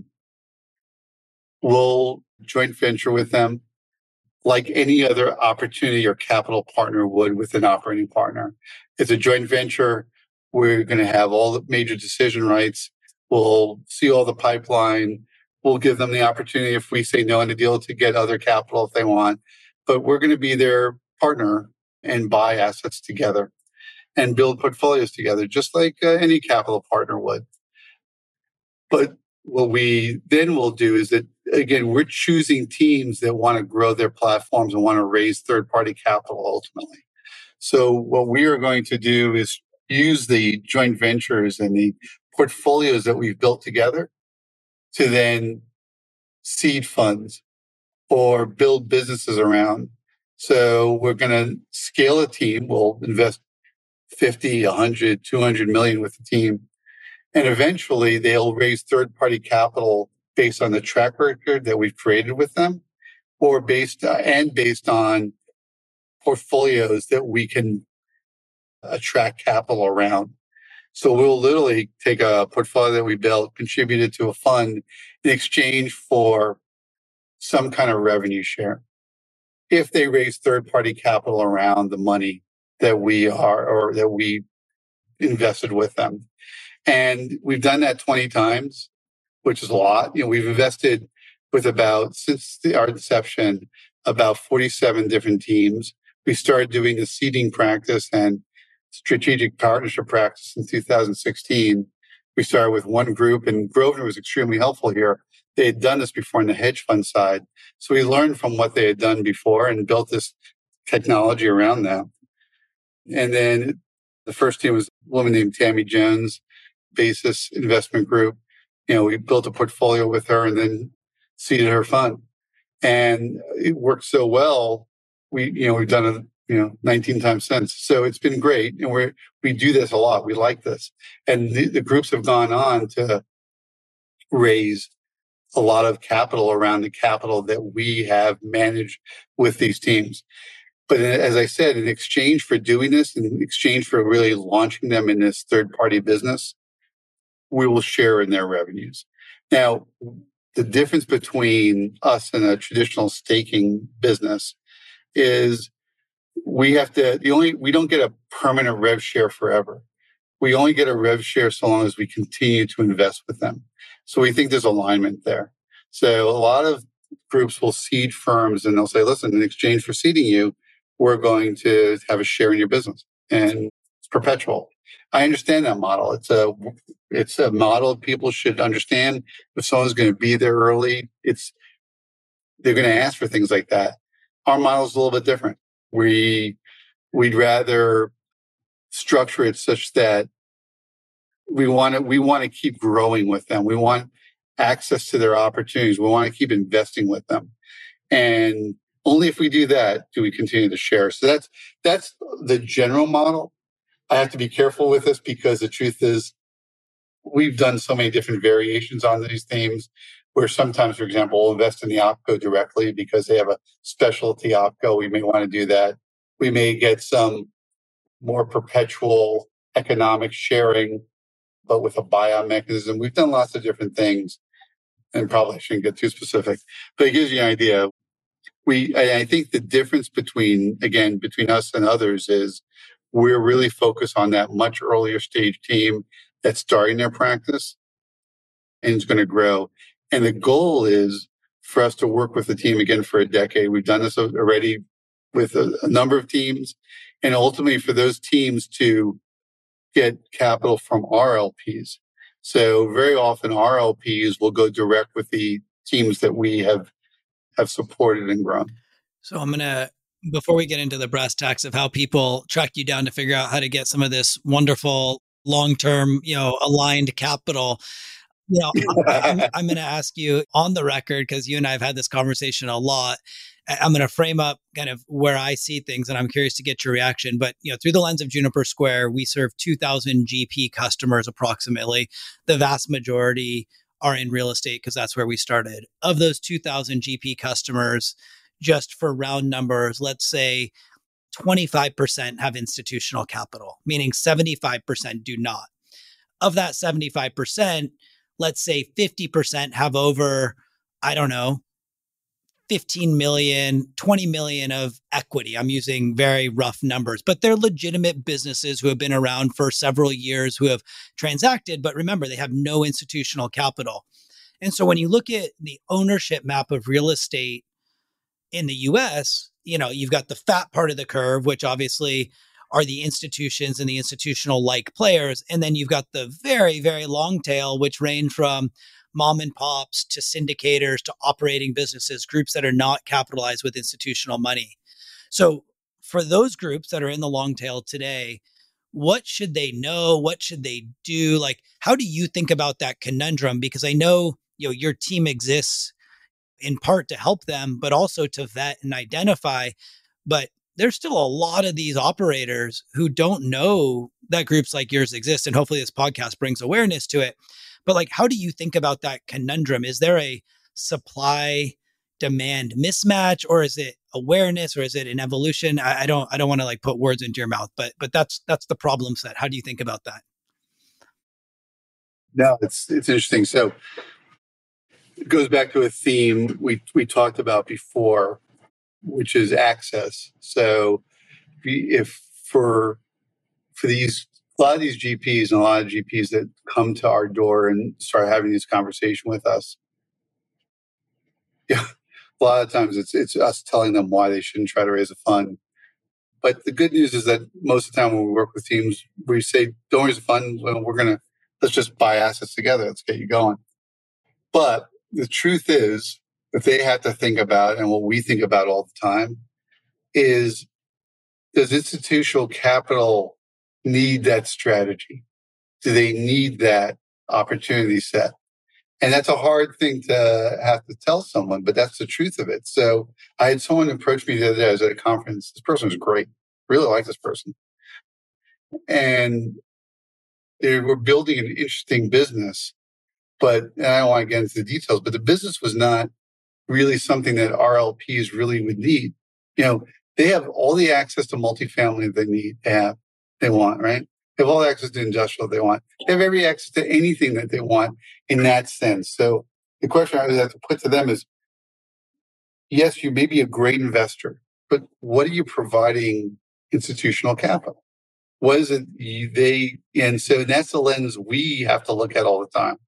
we'll joint venture with them like any other opportunity or capital partner would with an operating partner. It's a joint venture. We're going to have all the major decision rights. We'll see all the pipeline. We'll give them the opportunity, if we say no in the deal, to get other capital if they want. But we're going to be their partner and buy assets together and build portfolios together, just like any capital partner would. But what we then will do is that, again, we're choosing teams that want to grow their platforms and want to raise third-party capital ultimately. So what we are going to do is use the joint ventures and the portfolios that we've built together to then seed funds or build businesses around. So we're going to scale a team. We'll invest 50, 100, 200 million with the team. And eventually they'll raise third-party capital based on the track record that we've created with them, or based on portfolios that we can attract capital around. So we'll literally take a portfolio that we built, contribute it to a fund in exchange for some kind of revenue share. If they raise third-party capital around the money that we invested with them. And we've done that 20 times, which is a lot. We've invested with since our inception, about 47 different teams. We started doing the seeding practice and strategic partnership practice in 2016. We started with one group, and Grosvenor was extremely helpful here. They had done this before in the hedge fund side. So we learned from what they had done before and built this technology around them. And then the first team was a woman named Tammy Jones, Basis Investment Group. We built a portfolio with her and then seeded her fund. And it worked so well. We've done it 19 times since. So it's been great. And we do this a lot. We like this. And the groups have gone on to raise a lot of capital around the capital that we have managed with these teams. But as I said, in exchange for doing this, in exchange for really launching them in this third-party business, we will share in their revenues. Now, the difference between us and a traditional staking business is we don't get a permanent rev share forever. We only get a rev share so long as we continue to invest with them. So we think there's alignment there. So a lot of groups will seed firms and they'll say, listen, in exchange for seeding you, we're going to have a share in your business. And it's perpetual. I understand that model. It's a model people should understand. If someone's going to be there early, they're going to ask for things like that. Our model is a little bit different. We'd rather structure it such that we want to keep growing with them. We want access to their opportunities. We want to keep investing with them. And only if we do that do we continue to share. So that's the general model. I have to be careful with this because the truth is we've done so many different variations on these themes where sometimes, for example, we'll invest in the OpCo directly because they have a specialty OpCo. We may want to do that. We may get some more perpetual economic sharing, but with a buyout mechanism. We've done lots of different things and probably shouldn't get too specific, but it gives you an idea. I think the difference between us and others is we're really focused on that much earlier stage team that's starting their practice and is going to grow. And the goal is for us to work with the team again for a decade. We've done this already with a number of teams, and ultimately for those teams to get capital from our LPs. So very often our LPs will go direct with the teams that we have supported and grown. So I'm going to, before we get into the brass tacks of how people track you down to figure out how to get some of this wonderful long-term, aligned capital, I'm going to ask you on the record, because you and I have had this conversation a lot. I'm going to frame up kind of where I see things, and I'm curious to get your reaction. But through the lens of Juniper Square, we serve 2,000 GP customers approximately. The vast majority are in real estate because that's where we started. Of those 2,000 GP customers, just for round numbers, let's say 25% have institutional capital, meaning 75% do not. Of that 75%, let's say 50% have over, I don't know, 15 million, 20 million of equity. I'm using very rough numbers, but they're legitimate businesses who have been around for several years, who have transacted. But remember, they have no institutional capital. And so when you look at the ownership map of real estate in the US, you've got the fat part of the curve, which obviously are the institutions and the institutional like players. And then you've got the very, very long tail, which range from mom and pops to syndicators to operating businesses, groups that are not capitalized with institutional money. So for those groups that are in the long tail today, what should they know? What should they do? Like, how do you think about that conundrum? Because I know, your team exists in part to help them, but also to vet and identify. But there's still a lot of these operators who don't know that groups like yours exist. And hopefully this podcast brings awareness to it. But like, how do you think about that conundrum? Is there a supply demand mismatch, or is it awareness, or is it an evolution? I don't want to like put words into your mouth, but that's the problem set. How do you think about that? No, it's interesting. So it goes back to a theme we talked about before, which is access. So if for these a lot of these GPs and a lot of GPs that come to our door and start having this conversation with us, yeah, a lot of times it's us telling them why they shouldn't try to raise a fund. But the good news is that most of the time when we work with teams, we say, don't raise a fund. Let's just buy assets together. Let's get you going. But the truth is that they have to think about, and what we think about all the time, is does institutional capital need that strategy? Do they need that opportunity set? And that's a hard thing to have to tell someone, but that's the truth of it. So I had someone approach me the other day. I was at a conference. This person was great. Really like this person. And they were building an interesting business, and I don't want to get into the details, but the business was not really something that RLPs really would need. They have all the access to multifamily they want, right? They have all the access to industrial they want. They have every access to anything that they want in that sense. So the question I would have to put to them is, yes, you may be a great investor, but what are you providing institutional capital? What is it and so that's the lens we have to look at all the time.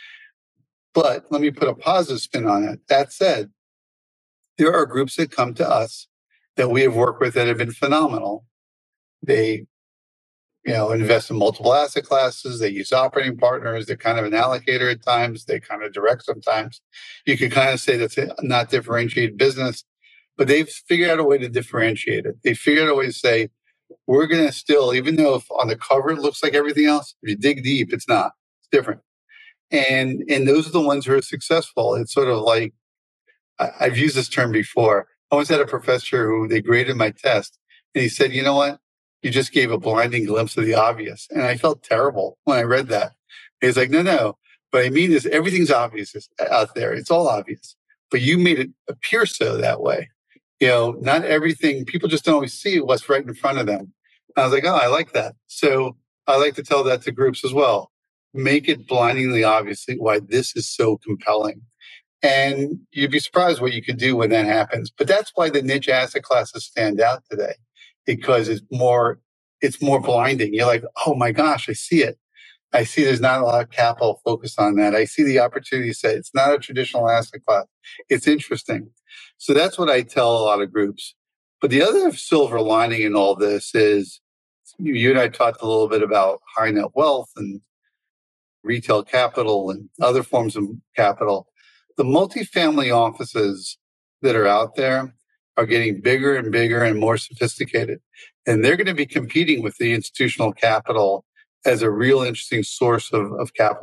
But let me put a positive spin on it. That said, there are groups that come to us that we have worked with that have been phenomenal. They, invest in multiple asset classes. They use operating partners. They're kind of an allocator at times. They kind of direct sometimes. You could kind of say that's a not differentiated business, but they've figured out a way to differentiate it. They figured out a way to say, we're going to still, even though if on the cover it looks like everything else, if you dig deep, it's not. It's different. And those are the ones who are successful. It's sort of like, I've used this term before. I once had a professor who they graded my test, and he said, you know what? You just gave a blinding glimpse of the obvious. And I felt terrible when I read that. He's like, no. What I mean is everything's obvious out there. It's all obvious. But you made it appear so that way. Not everything, people just don't always see what's right in front of them. I was like, oh, I like that. So I like to tell that to groups as well. Make it blindingly obvious why this is so compelling. And you'd be surprised what you could do when that happens. But that's why the niche asset classes stand out today, because it's more blinding. You're like, oh my gosh, I see it. I see there's not a lot of capital focused on that. I see the opportunity set. It's not a traditional asset class. It's interesting. So that's what I tell a lot of groups. But the other silver lining in all this is you and I talked a little bit about high net wealth and retail capital and other forms of capital. The multifamily offices that are out there are getting bigger and bigger and more sophisticated. And they're going to be competing with the institutional capital as a real interesting source of capital.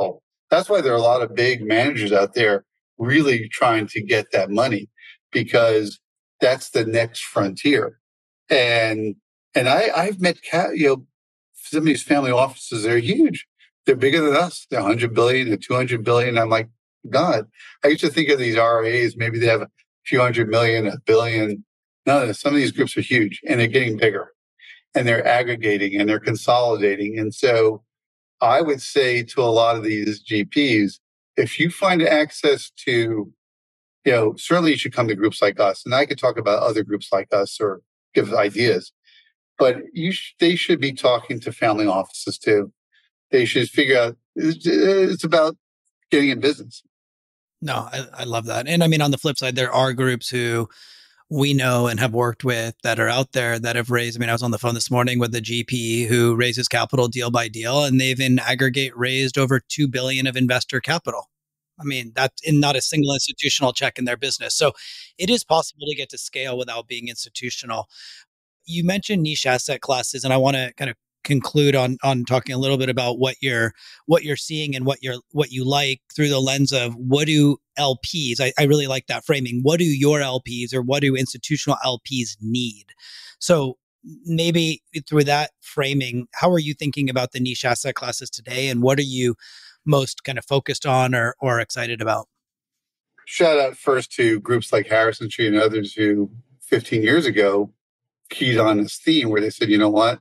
That's why there are a lot of big managers out there really trying to get that money, because that's the next frontier. And I've met some of these family offices. They're huge. They're bigger than us. They're 100 billion, they're 200 billion. I'm like, God, I used to think of these RAs. Maybe they have a few hundred million, a billion. No, some of these groups are huge, and they're getting bigger, and they're aggregating, and they're consolidating. And so I would say to a lot of these GPs, if you find access to, certainly you should come to groups like us. And I could talk about other groups like us or give ideas, but they should be talking to family offices too. They should figure out it's about getting in business. No, I love that. And I mean, on the flip side, there are groups who we know and have worked with that are out there that have raised. I mean, I was on the phone this morning with the GP who raises capital deal by deal, and they've in aggregate raised over $2 billion of investor capital. I mean, that's in not a single institutional check in their business. So it is possible to get to scale without being institutional. You mentioned niche asset classes, and I want to kind of conclude on talking a little bit about what you're seeing and what you like through the lens of what do LPs. I really like that framing. What do your LPs or what do institutional LPs need? So maybe through that framing, how are you thinking about the niche asset classes today, and what are you most kind of focused on or excited about? Shout out first to groups like Harrison Street and others who 15 years ago keyed on this theme where they said, you know what?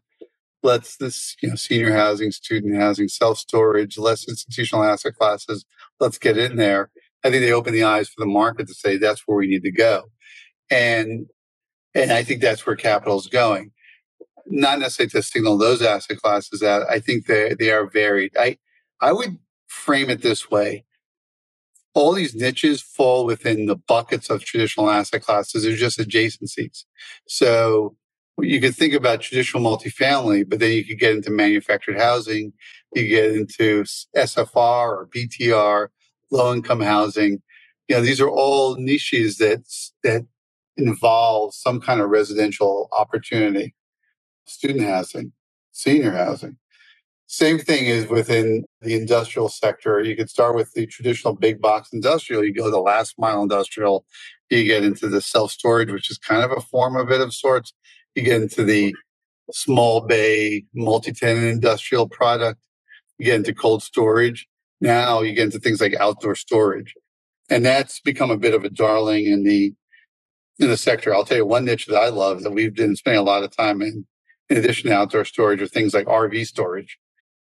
Senior housing, student housing, self-storage, less institutional asset classes, let's get in there. I think they opened the eyes for the market to say that's where we need to go. And I think that's where capital is going. Not necessarily to signal those asset classes out. I think they are varied. I would frame it this way. All these niches fall within the buckets of traditional asset classes. They're just adjacencies. So you could think about traditional multifamily, but then you could get into manufactured housing. You get into SFR or BTR, low income housing. These are all niches that involve some kind of residential opportunity, student housing, senior housing. Same thing is within the industrial sector. You could start with the traditional big box industrial. You go to the last mile industrial. You get into the self-storage, which is kind of a form of it of sorts. You get into the small bay multi-tenant industrial product. You get into cold storage. Now you get into things like outdoor storage. And that's become a bit of a darling in the sector. I'll tell you one niche that I love that we've been spending a lot of time in addition to outdoor storage, are things like RV storage.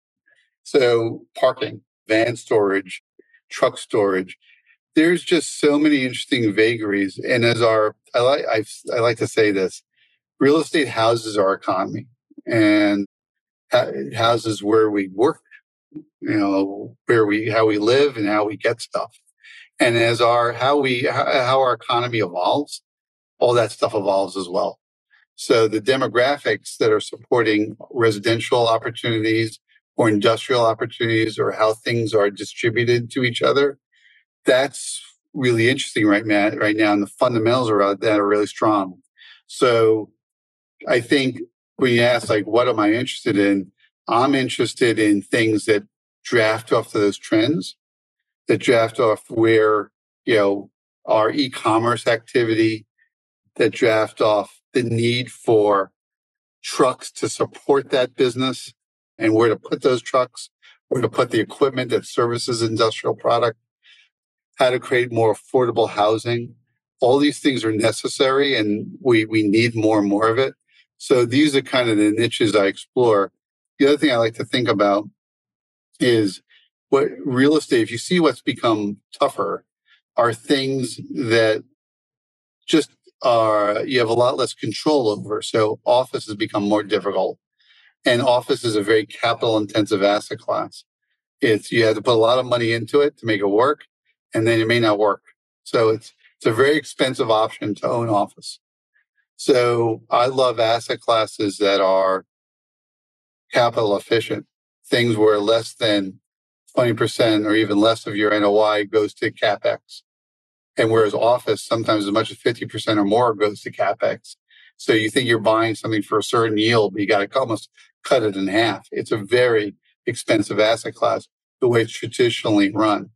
So parking, van storage, truck storage. There's just so many interesting vagaries. And I like to say this, real estate houses our economy and houses where we work, how we live and how we get stuff. And as how our economy evolves, all that stuff evolves as well. So the demographics that are supporting residential opportunities or industrial opportunities or how things are distributed to each other, that's really interesting right now. And the fundamentals around that are really strong. So I think when you ask, like, what am I interested in? I'm interested in things that draft off of those trends, that draft off where, our e-commerce activity, that draft off the need for trucks to support that business and where to put those trucks, where to put the equipment that services industrial product, how to create more affordable housing. All these things are necessary and we need more and more of it. So these are kind of the niches I explore. The other thing I like to think about is what real estate, if you see what's become tougher, are things that just you have a lot less control over. So office has become more difficult. And office is a very capital intensive asset class. You have to put a lot of money into it to make it work, and then it may not work. So it's a very expensive option to own office. So I love asset classes that are capital efficient, things where less than 20% or even less of your NOI goes to CapEx. And whereas office, sometimes as much as 50% or more goes to CapEx. So you think you're buying something for a certain yield, but you got to almost cut it in half. It's a very expensive asset class. the way it's traditionally run.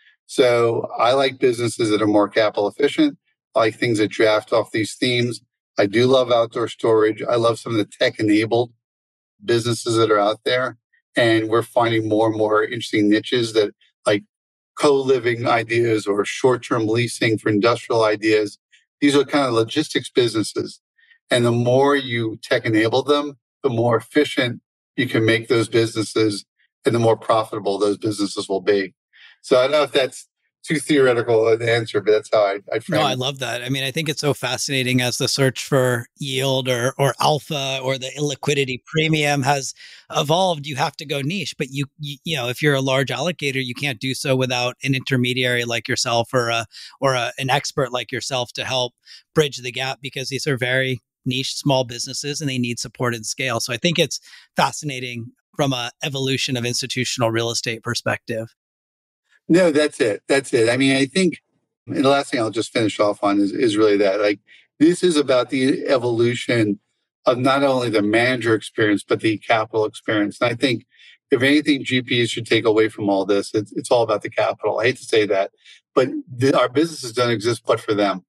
So I like businesses that are more capital efficient. I like things that draft off these themes. I do love outdoor storage. I love some of the tech-enabled businesses that are out there. And we're finding more and more interesting niches that like co-living ideas or short-term leasing for industrial ideas. These are kind of logistics businesses. And the more you tech-enable them, the more efficient you can make those businesses and the more profitable those businesses will be. So I don't know if that's too theoretical an answer, but that's how I frame it. No, I love that. I mean, I think it's so fascinating as the search for yield or alpha or the illiquidity premium has evolved. You have to go niche, but you know, if you're a large allocator, you can't do so without an intermediary like yourself or an expert like yourself to help bridge the gap, because these are very niche small businesses and they need support and scale. So I think it's fascinating from a evolution of institutional real estate perspective. No, that's it. That's it. I mean, I think, and the last thing I'll just finish off on is really that, like, this is about the evolution of not only the manager experience, but the capital experience. And I think if anything GPs should take away from all this, it's all about the capital. I hate to say that, but our businesses don't exist but for them.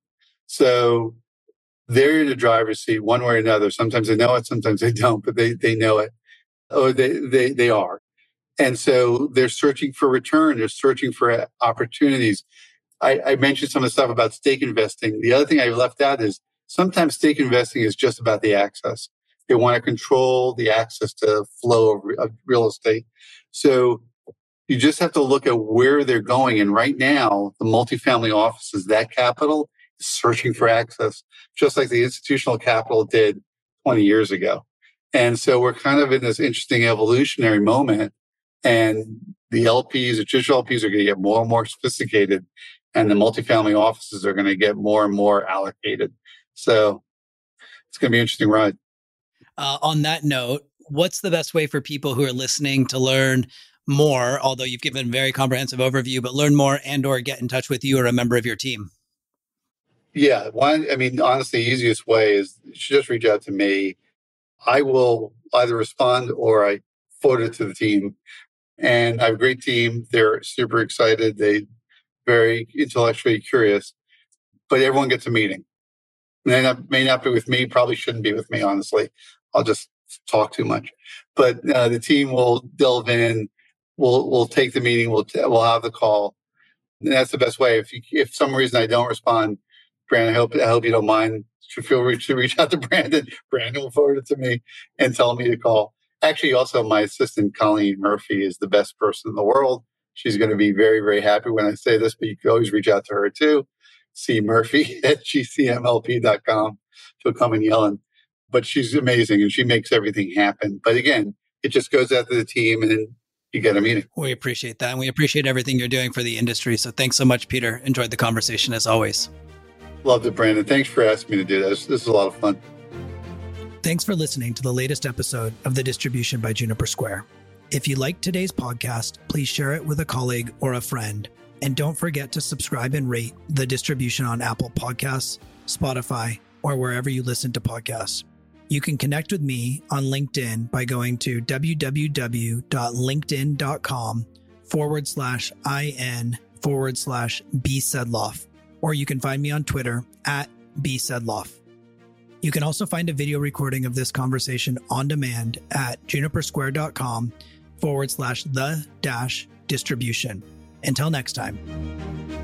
So they're in the driver's seat one way or another. Sometimes they know it, sometimes they don't, but they know it. Or they are. And so they're searching for return. They're searching for opportunities. I mentioned some of the stuff about stake investing. The other thing I left out is sometimes stake investing is just about the access. They want to control the access to flow of real estate. So you just have to look at where they're going. And right now, the multifamily offices, that capital is searching for access, just like the institutional capital did 20 years ago. And so we're kind of in this interesting evolutionary moment. And the LPs, the traditional LPs, are going to get more and more sophisticated, and the multifamily offices are going to get more and more allocated. So it's going to be an interesting ride. On that note, what's the best way for people who are listening to learn more, although you've given a very comprehensive overview, but learn more and or get in touch with you or a member of your team? Yeah. Honestly, the easiest way is you should just reach out to me. I will either respond or I forward it to the team. And I have a great team. They're super excited. They're very intellectually curious, but everyone gets a meeting. May not be with me, probably shouldn't be with me, honestly. I'll just talk too much. But the team will delve in. We'll take the meeting. We'll have the call. And that's the best way. If for some reason I don't respond, Brandon, I hope you don't mind. Feel free to reach out to Brandon. Brandon will forward it to me and tell me to call. Actually, also, my assistant, Colleen Murphy, is the best person in the world. She's going to be very, very happy when I say this, but you can always reach out to her too. C. Murphy at gcmlp.com. She'll come and yell. But she's amazing and she makes everything happen. But again, it just goes out to the team and then you get a meeting. We appreciate that. And we appreciate everything you're doing for the industry. So thanks so much, Peter. Enjoyed the conversation as always. Loved it, Brandon. Thanks for asking me to do this. This is a lot of fun. Thanks for listening to the latest episode of The Distribution by Juniper Square. If you liked today's podcast, please share it with a colleague or a friend. And don't forget to subscribe and rate The Distribution on Apple Podcasts, Spotify, or wherever you listen to podcasts. You can connect with me on LinkedIn by going to www.linkedin.com/IN/B. Or you can find me on Twitter @BSedloff. You can also find a video recording of this conversation on demand at junipersquare.com/the-distribution. Until next time.